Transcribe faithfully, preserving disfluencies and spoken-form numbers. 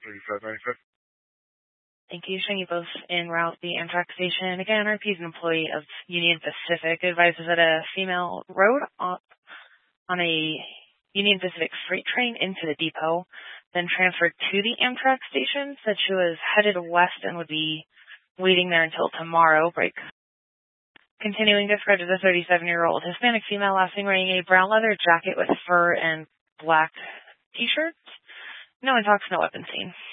thirty-five ninety-five. Thank you. Showing you both en route the Amtrak station. Again, R P is an employee of Union Pacific. Advises that a female rode up on a Union Pacific freight train into the depot, then transferred to the Amtrak station, said she was headed west and would be waiting there until tomorrow. Break. Continuing, described as a thirty-seven-year-old Hispanic female, last seen wearing a brown leather jacket with fur and black T-shirts. No one talks, no weapon seen.